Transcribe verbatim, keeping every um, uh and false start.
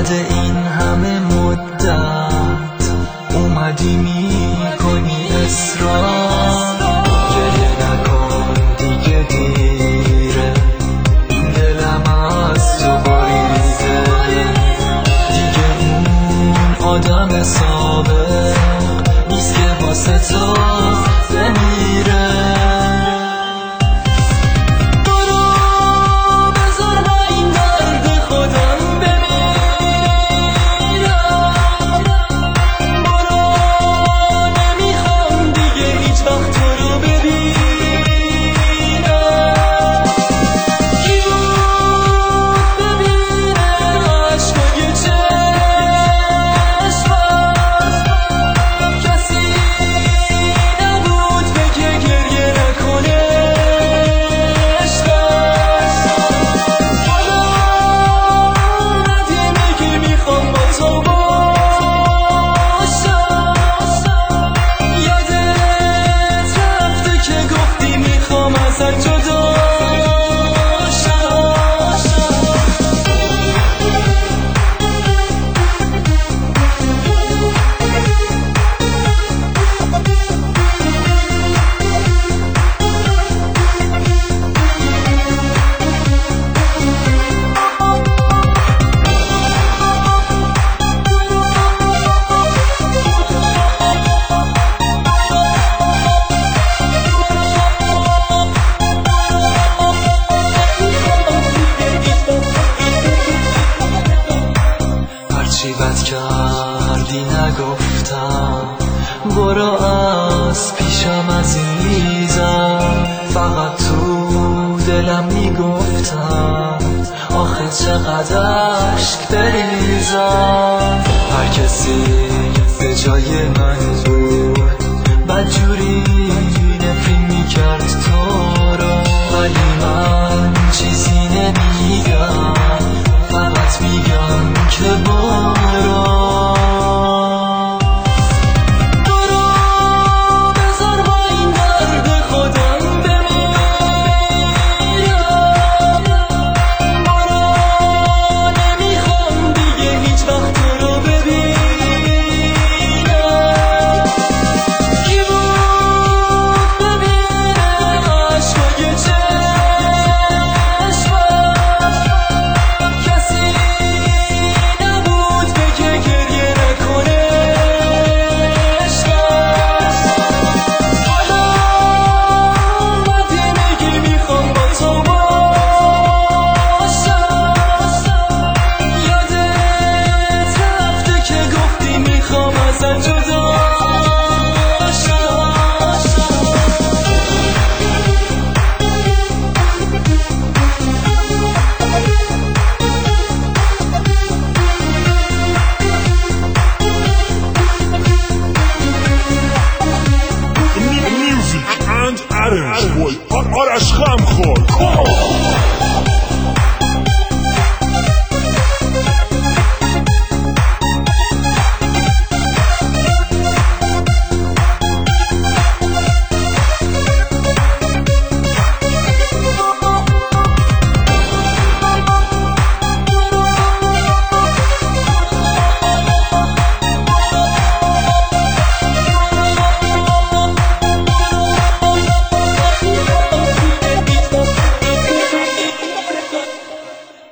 بعد این همه مدت اومدی میکنی اصرار. گریه نکن دیگه دیره، این دلم از تو بریده. دیگه اون آدم سابق نیست که واسه تو بمیره. چی بد کردی نگفتم، برو از پیشم عزیزم. فقط تو دلم میگفتم آخه چقدر اشک بریزم. هر کسی به جای من بود بدجوری نفرین میکرد تو رو، ولی من چیزی نمیگم، فقط میگم که برو. Such a